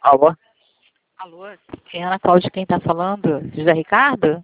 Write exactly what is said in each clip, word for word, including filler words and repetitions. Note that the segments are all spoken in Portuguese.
Alô? Alô? É Ana Cláudia quem está falando? José Ricardo?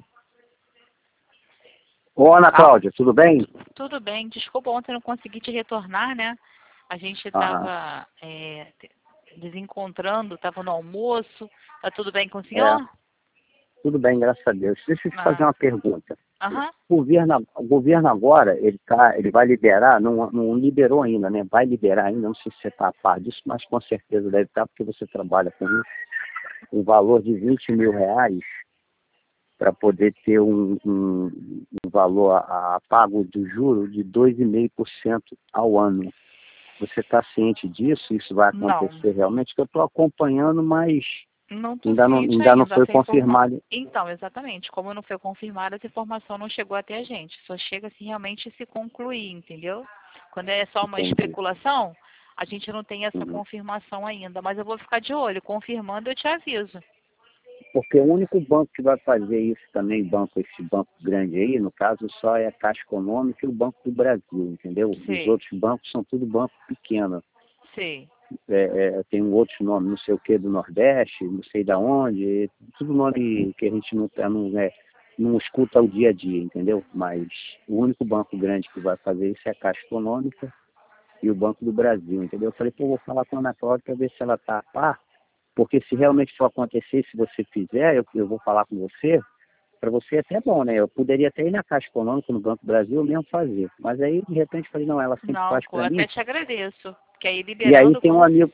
Ô, Ana Ah, Cláudia, tudo bem? tudo bem. Desculpa, ontem eu não consegui te retornar, né? A gente Aham. estava desencontrando, estava no almoço. Tá tudo bem com o É, senhor? tudo bem, graças a Deus. Deixa eu te fazer Ah, uma pergunta. aham. O governo, o governo agora, ele, tá, ele vai liberar, não, não liberou ainda, né? Vai liberar ainda, não sei se você está a par disso, mas com certeza deve estar, porque você trabalha com isso, um valor de vinte mil reais para poder ter um, um, um valor a, a pago do juro de dois vírgula cinco por cento ao ano. Você está ciente disso? Isso vai Não, acontecer realmente? Que eu estou acompanhando, mas não estou ainda não, ciente ainda não ainda. foi Essa informa... confirmado. Então, exatamente. Como não foi confirmada, essa informação não chegou até a gente. Só chega se realmente se concluir, entendeu? Quando é só uma Entendi. especulação, a gente não tem essa Uhum. confirmação ainda. Mas eu vou ficar de olho. Confirmando, eu te aviso. Porque o único banco que vai fazer isso também, banco, esse banco grande aí, no caso, só é a Caixa Econômica e o Banco do Brasil, entendeu? Os Sei, outros bancos são tudo banco pequeno. sei. É, é, tem um outro nome, não sei o que, do Nordeste, não sei da onde, tudo nome que a gente não, tá- não, é, não escuta o dia a dia, entendeu? Mas o único banco grande que vai fazer isso é a Caixa Econômica e o Banco do Brasil, entendeu? Eu falei, pô, vou falar com a Ana Cláudia para ver se ela está a par, porque se realmente for acontecer, se você fizer, eu, eu vou falar com você, para você é até bom, né? Eu poderia até ir na Caixa Econômica, no Banco do Brasil, eu mesmo fazer. Mas aí, de repente, eu falei, não, ela sempre Não, faz co- para até mim. te agradeço. Que aí E aí liberando tem um com, amigo,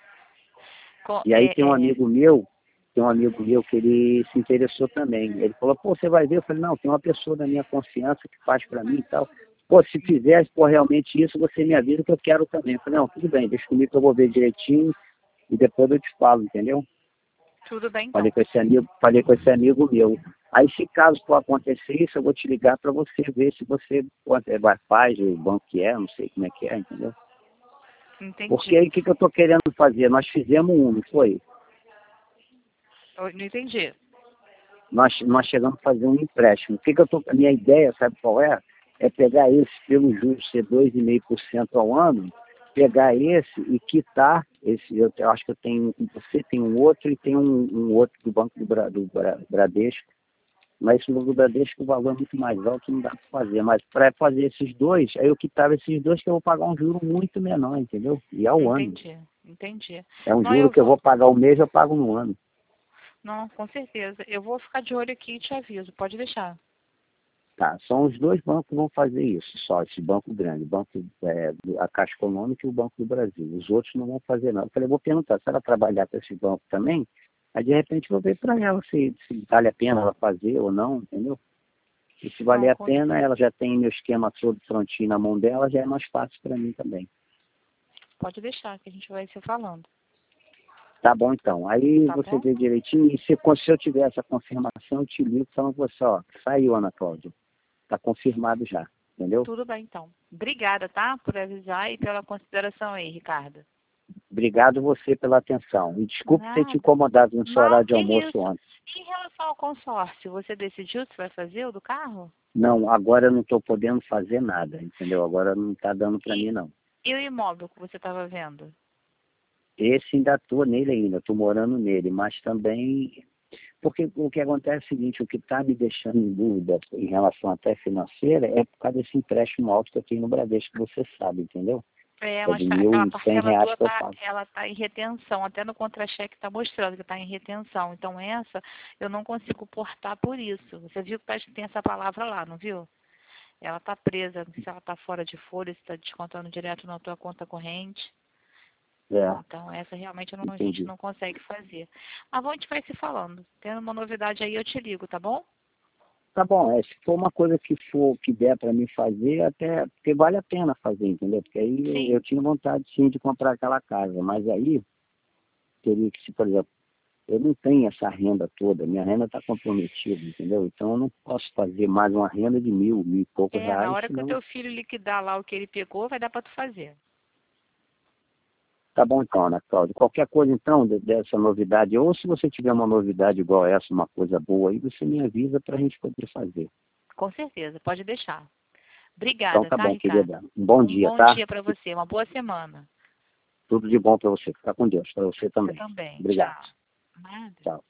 com e aí tem um é, é, amigo meu, tem um amigo meu que ele se interessou também. Ele falou, pô, você vai ver? Eu falei, não, tem uma pessoa da minha confiança que faz para mim e tal. Pô, se fizer, for realmente isso, você me avisa que eu quero também. Eu falei, não, tudo bem, deixa comigo que eu vou ver direitinho e depois eu te falo, entendeu? tudo bem Falei então. com esse amigo, falei com esse amigo meu. Aí, se caso for acontecer isso, eu vou te ligar para você ver se você pode, é, vai- faz o banco que é, não sei como é que é, entendeu? Porque Entendi. aí o que, que eu estou querendo fazer? Nós fizemos um, não foi? Eu não entendi. Nós, nós chegamos a fazer um empréstimo. O que, que eu tô, a minha ideia, sabe qual é? É pegar esse pelo juros ser dois vírgula cinco por cento ao ano, pegar esse e quitar esse, eu, eu acho que eu tenho, você tem um outro e tem um, um outro do Banco do, Bra, do Bra, Bradesco. Mas esse do Bradesco o valor é muito mais alto, não dá para fazer. Mas para fazer esses dois, aí eu quitava esses dois que eu vou pagar um juro muito menor, entendeu? E ao ano. Entendi. Entendi. É um Não, juro eu que eu vou. vou pagar um mês, eu pago no ano. Não, com certeza. Eu vou ficar de olho aqui e te aviso. Pode deixar. Tá, são os dois bancos que vão fazer isso, só esse banco grande, o banco, é, a Caixa Econômica e o Banco do Brasil. Os outros não vão fazer nada. Eu falei, vou perguntar, se ela trabalhar com esse banco também, aí de repente eu vou ver para ela se, se vale a pena ela fazer ou não, entendeu? E se valer Não, a com... pena, ela já tem meu esquema todo prontinho na mão dela, já é mais fácil para mim também. pode deixar que a gente vai se falando. Tá bom, então. Aí Tá você bom? vê direitinho, e se, se eu tiver essa confirmação, eu te ligo falando com você, ó, saiu, Ana Cláudia. Tá confirmado já, entendeu? Tudo bem então. Obrigada, tá? Por avisar e pela consideração aí, Ricardo. Obrigado você pela atenção. E desculpe ter te Nada. incomodado no seu Não, horário de que almoço isso. ontem. Em relação ao consórcio, você decidiu se vai fazer o do carro? Não, agora eu não estou podendo fazer nada, entendeu? Agora não está dando para E, mim, não. e o imóvel que você estava vendo? Esse ainda estou nele ainda, estou morando nele, mas também... Porque o que acontece é o seguinte, o que está me deixando em dúvida em relação até financeira é por causa desse empréstimo alto que eu tenho no Bradesco, que você sabe, entendeu? É, É mas de tá- mil aquela e cem parcela reais tua que eu tá, pago. ela tá em retenção, até no contra-cheque está mostrando que está em retenção. Então essa eu não consigo portar por isso. Você viu que tá- tem essa palavra lá, não viu? Ela está presa, se ela está fora de folha, se está descontando direto na tua conta corrente. É, Então essa realmente não- a gente entendi. não consegue fazer. Mas a gente vai se falando. Tendo uma novidade aí eu te ligo, tá bom? Tá bom, é, se for uma coisa que for que der para mim fazer, até porque vale a pena fazer, entendeu? Porque aí eu, Sim. eu tinha vontade sim de comprar aquela casa, mas aí teria que, se, por exemplo, eu não tenho essa renda toda, minha renda está comprometida, entendeu? Então eu não posso fazer mais uma renda de mil, mil e poucos É, na reais, hora que o senão. teu filho liquidar lá o que ele pegou, vai dar para tu fazer. Tá bom então, Ana Cláudia. Qualquer coisa então de- dessa novidade, ou se você tiver uma novidade igual essa, uma coisa boa aí, você me avisa para a gente poder fazer. Com certeza, pode deixar. Então Obrigada, tá tá, bom, Ricardo? querida. Um bom Um dia, bom tá? dia para você, uma boa semana. Tudo de bom para você. Fica com Deus. Para você também. Você também. Obrigado. Tchau. Nada. Tchau.